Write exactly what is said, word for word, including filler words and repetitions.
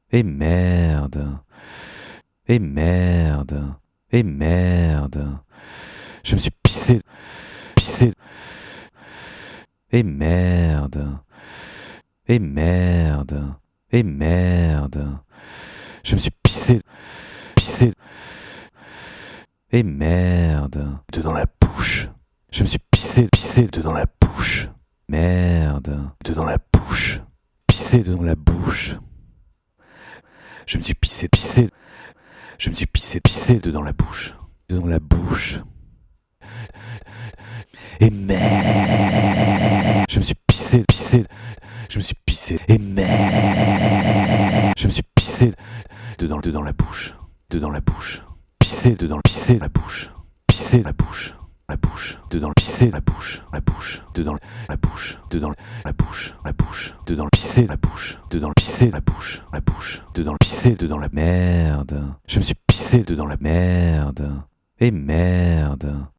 Et merde. Et merde. Et merde. Je me suis pissé. Pissé. Et merde. Et merde. Et merde. Je me suis pissé. Pissé. Et merde. Dedans la bouche. Je me suis pissé. Pissé dedans la bouche. Merde. Dedans la bouche. Pissé dedans la bouche. Je me suis pissé. Pissé. Je me suis pissé. Pissé dedans la bouche. Dedans la bouche. Et merde. Je me suis pissé. Pissé. Je me suis pissé. Et merde. Je me suis pissé. Dedans, dedans la bouche. Dedans la bouche. Pissé dedans. Pissé la bouche. Pissé la bouche. La bouche, dedans, pisser la bouche, la bouche, dedans, la bouche, dedans, la bouche, la bouche, dedans, pisser la bouche, dedans, pisser la bouche, la bouche, dedans, pisser dedans la merde. Je me suis pissé dedans la merde. Et merde.